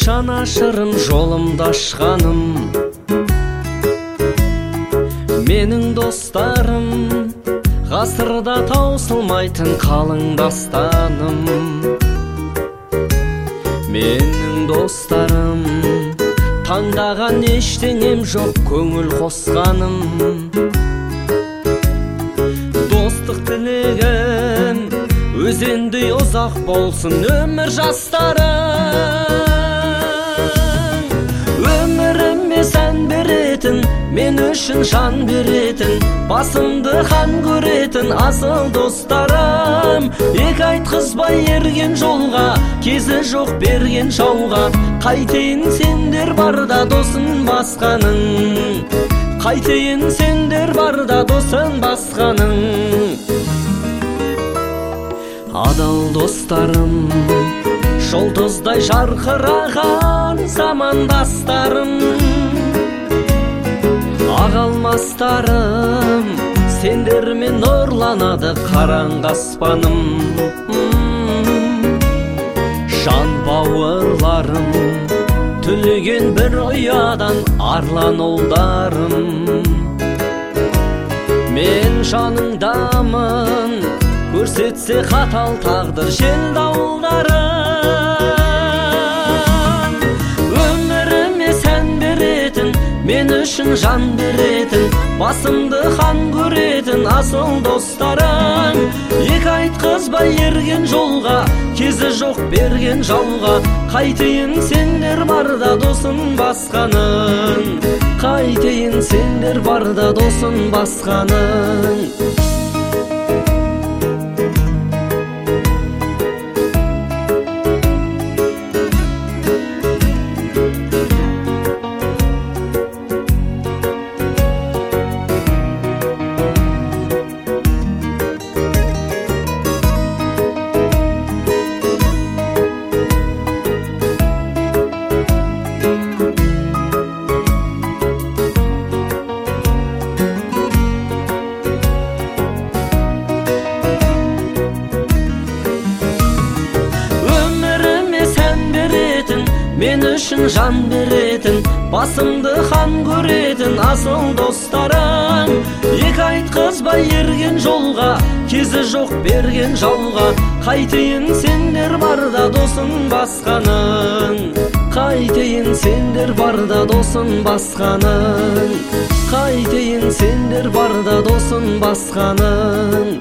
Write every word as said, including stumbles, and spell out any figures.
жанашырым жолымды ашқаным, менің достарым ғасырда таусылмайтын қалың дастаным. Менің достарым таңдаған ештеңем жоқ, көңіл қосқаным. Достық тілегім өзендей ұзақ болсын өмір жастарым. Өміріме сән беретін, мен үшін жан беретін, басымды хан көретін асыл достарым. Екі айтқызбай ерген жолға, кезі жоқ берген жауға, қайтейін сендер барда досын басқаның. Қайтейін сендер барда досын басқаның. Адал достарым, жұлдыздай жарқыраған замандастарым. Ағалмастарым, сендермен нұрланады қараңғы аспаным. Жан бауырларым, түлеген бір ұядан арлан ұлдарым. Мен жаныңдамын, көрсетсе қатал тағдыр жел дауылдарын. Өміріме сән беретін, мен үшін жан беретін, басымды хан көретін асыл достарым. Екі айтқызбай ерген жолға, кезі жоқ берген жауға, қайтейін сендер барда досын басқаның. Қайтейін сендер барда досын басқаның. Мен үшін жан беретін, басымды хан көретін асыл достарым. Екі айтқызбай ерген жолға, кезі жоқ берген жауға, қайтейін сендер барда досын басқаның. Қайтейін сендер барда досын басқаның. Қайтейін сендер барда досын басқаның.